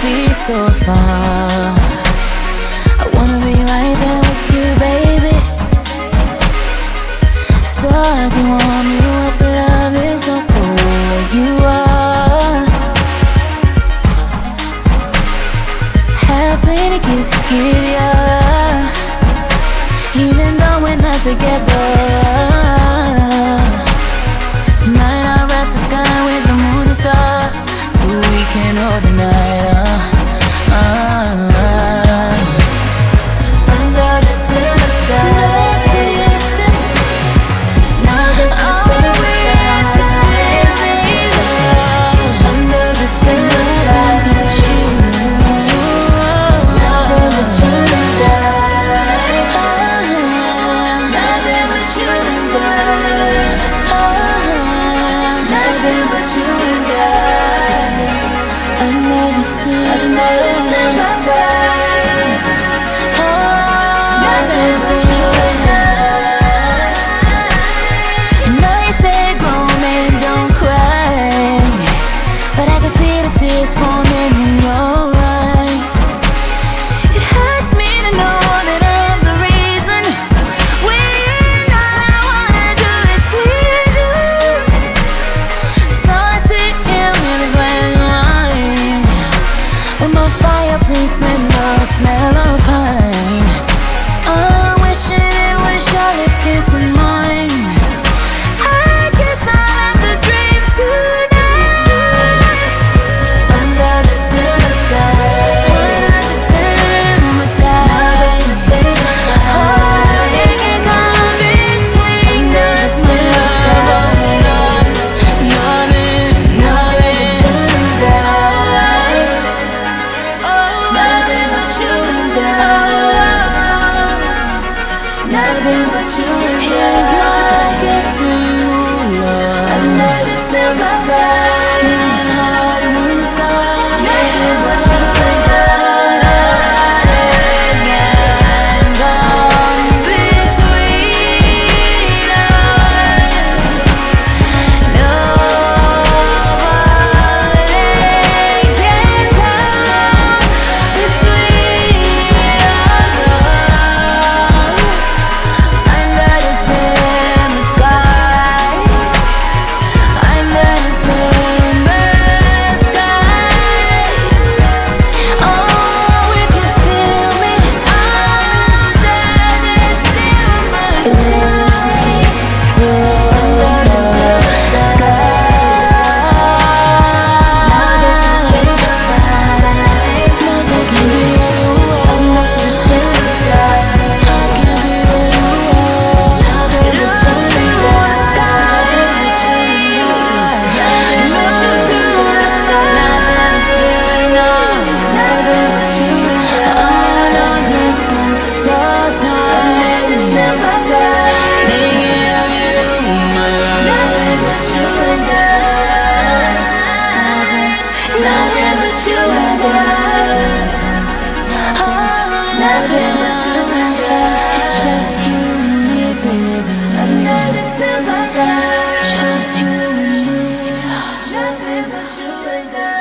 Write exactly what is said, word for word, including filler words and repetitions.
be so far. I wanna be right there with you, baby, so I can warm you up. Love is so cool where you are. Have plenty gifts to give ya, even though we're not together. Tonight I'll wrap the sky with the moon and stars, so we can hold the night up. Uh, uh, under the silver sky, no distance, no distance, oh, we have to feel me love. Under the silver sky, nothing but you, nothing but you and I. Nothing but you and I. Nothing but you and I. Under the silver sky, oh, nothing but you and I. I know you say grown men don't cry, but I can see the tears forming in your eyes. It hurts me to know that I'm the reason, when all I wanna do is please you. So I sit here with this blank line, with my fireplace and the smell of pine. I'm wishing it was your lips kissing mine. I guess I'll have to dream tonight. Under the silver sky, under the silver sky, oh, you can come between us, my love. Nothing, nothing, nothing but you and I. Nothing but you and I. Here's my gift to you, love. Under the silver sky, not hard in the sky. Nothing but you and I. And come between us. Nobody can come between us. Under the silver sky, under the silver sky. Oh, if you feel me, under the silver sky, under the silver sky. Nothing can be you under the silver sky. I can be you. Nothing but you and I. Nothing but you and I. No distance, so time. Silver sky, thinking of you, my love. Nothing but you and I. Nothing but you and I. Oh, nothing but you and I. It's just you and me, baby. Under the silver sky, just you and me. Nothing but you and I.